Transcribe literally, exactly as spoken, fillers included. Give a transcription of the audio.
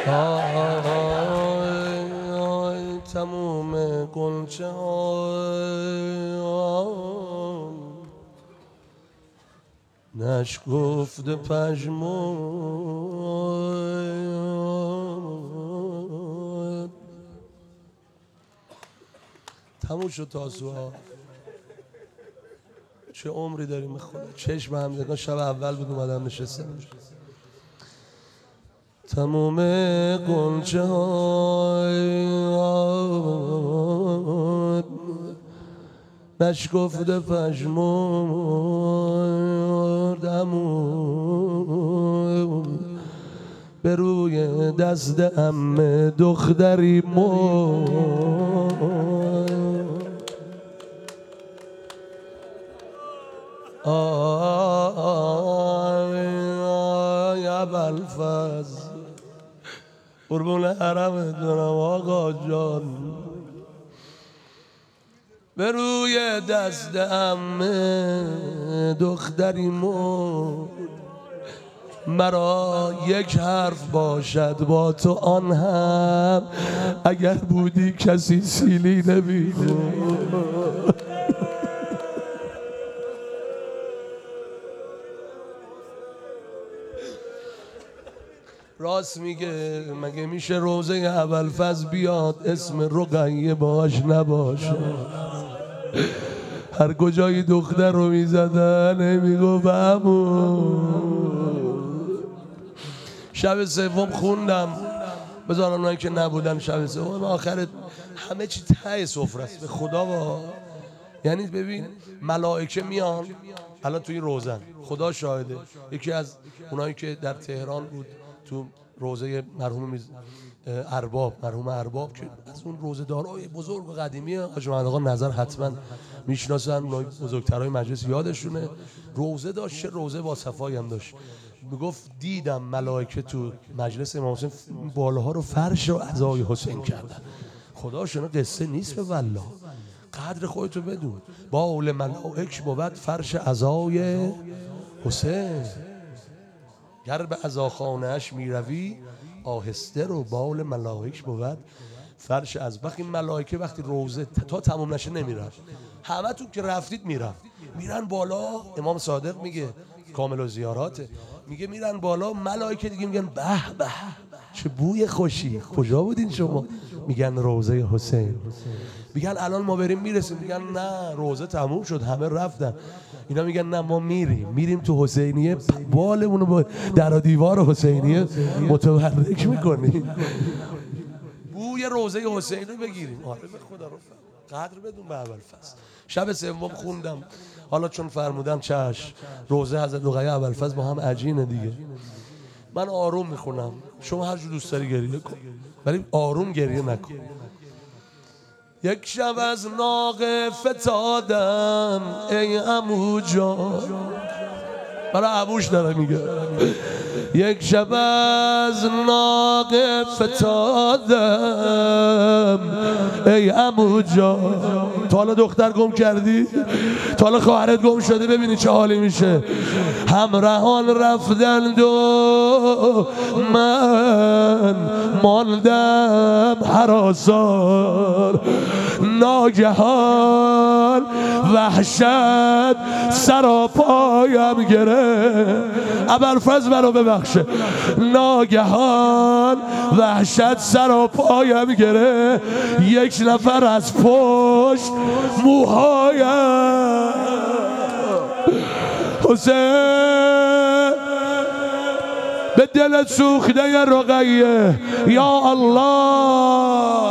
آی تموم گلچه ها نشکفته پژمرد. تموم شد تاسوعا. چه عمری داریم خدا. چشم همدگان شب اول بود اومدم نشستم. تموم گلچه های نشکفته پژمردم به روی دست عمه دختری مرد. آی ابوالفضل قربون حرمت برم آقا جان، به روی دست عمه دختری مرد. مرا یک حرف باشد با تو آن هم اگر بودی کسی سیلی نمی‌خورد. راست میگه، مگه میشه روزه ابوالفضل بیاد اسم رقیه باش نباشه؟ هر کجای دختر رو میزدن میگفت عمو. شب سوم خوندم، بذار اونایی که نبودن شب سوم آخر همه چی ته سفره است به خدا. با یعنی ببین ملائکه میان الان توی روزن، خدا شاهده. یکی از اونایی که در تهران بود تو روزه مرحوم ارباب، مرحوم ارباب که از اون روزه‌دارای بزرگ و قدیمی حاج محمد آقا نظر حتما میشناسن، اونای بزرگترای مجلس یادشونه. روزه داشت، چه روزه با صفایی هم داشت. میگفت دیدم ملائکه تو مجلس امام حسین بالاها رو فرش و عزای حسین کردن. خدا شما قصه نیست به والله. قدر خودتو بدون. باول ملائک بود فرش عزای حسین. گر به عزاخانه اش میروی آهسته رو، باول ملائک بود فرش از. وقتی ملائکه وقتی روزه تا تموم نشه نمیرفت، همه تو که رفتید میرفت، میرن بالا. امام صادق میگه کامل و زیاراته، میگه میرن بالا ملائکه دیگه میگن به به چه بوی خوشی، کجا بودین شما؟ میگن روزه حسین. میگن الان ما بریم میرسیم، میگن نه روزه تموم شد همه رفتن. اینا میگن نه ما میریم میریم تو حسینیه، بالمونو با در و دیوار حسینیه متحرک میکنیم، بوی روزه حسین رو بگیریم. آره به خدا رو قدر بدون به ابوالفضل. شب سوم خوندم، حالا چون فرمودم چش روزه حضرت رقیه ابوالفضل با هم عجینه دیگه. من آروم میخونم، شما هر جور دوست داری گریه کن ولی آروم گریه نکن. یک شب از ناقه فتادم ای عمو جان، برای عموش داره میگه. یک شب از ناقه فتادم ای عمو جان. تا حالا دختر گم کردی؟ تا حالا خواهرت گم شده؟ ببینی چه حالی میشه. همراهان رفتند و من ماندم هراسان. ناگهان وحشت سراپایم گرفت. ابوالفضل مرا ببخشه. ناگهان وحشت سراپایم گرفت. یک نفر از پشت موهایم. حسین به دل سوخته رقیه یا الله.